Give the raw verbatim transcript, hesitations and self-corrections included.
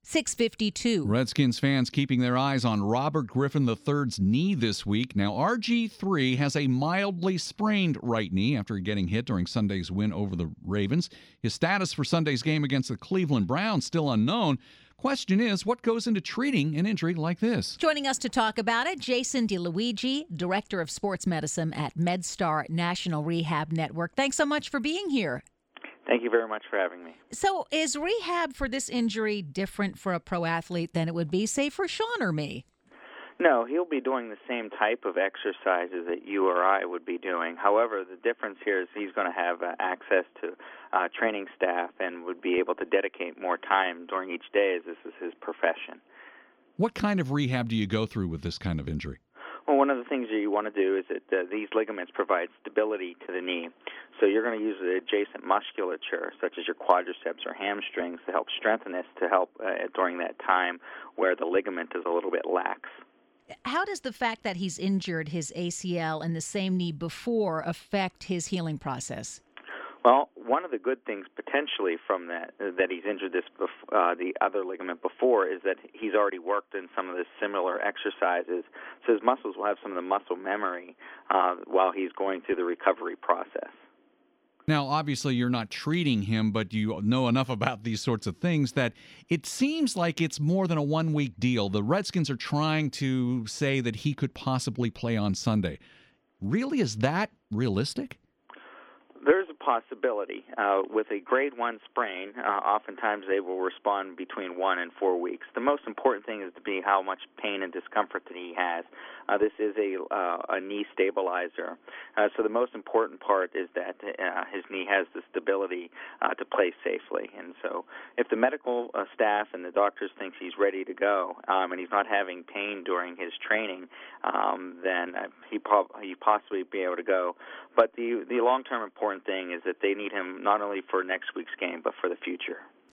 six fifty-two. Redskins fans keeping their eyes on Robert Griffin the third's knee this week. Now, R G three has a mildly sprained right knee after getting hit during Sunday's win over the Ravens. His status for Sunday's game against the Cleveland Browns still unknown. Question is, what goes into treating an injury like this? Joining us to talk about it, Jason DeLuigi, Director of Sports Medicine at MedStar National Rehab Network. Thanks so much for being here. Thank you very much for having me. So is rehab for this injury different for a pro athlete than it would be, say, for Sean or me? No, he'll be doing the same type of exercises that you or I would be doing. However, the difference here is he's going to have uh, access to uh, training staff and would be able to dedicate more time during each day as this is his profession. What kind of rehab do you go through with this kind of injury? Well, one of the things that you want to do is that uh, these ligaments provide stability to the knee. So you're going to use the adjacent musculature, such as your quadriceps or hamstrings, to help strengthen this to help uh, during that time where the ligament is a little bit lax. How does the fact that he's injured his A C L and the same knee before affect his healing process? Well, one of the good things potentially from that that he's injured this bef- uh, the other ligament before is that he's already worked in some of the similar exercises, so his muscles will have some of the muscle memory uh, while he's going through the recovery process. Now, obviously, you're not treating him, but you know enough about these sorts of things that it seems like it's more than a one-week deal. The Redskins are trying to say that he could possibly play on Sunday. Really, is that realistic? There's a possibility. Uh, with a grade one sprain, uh, oftentimes they will respond between one and four weeks. The most important thing is to be how much pain and discomfort that he has. Uh, this is a, uh, a knee stabilizer. Uh, so the most important part is that uh, his knee has the stability uh, to play safely. And so if the medical uh, staff and the doctors think he's ready to go um, and he's not having pain during his training, um, then uh, he, po- he possibly be able to go. But the, the long-term important thing is that they need him not only for next week's game, but for the future.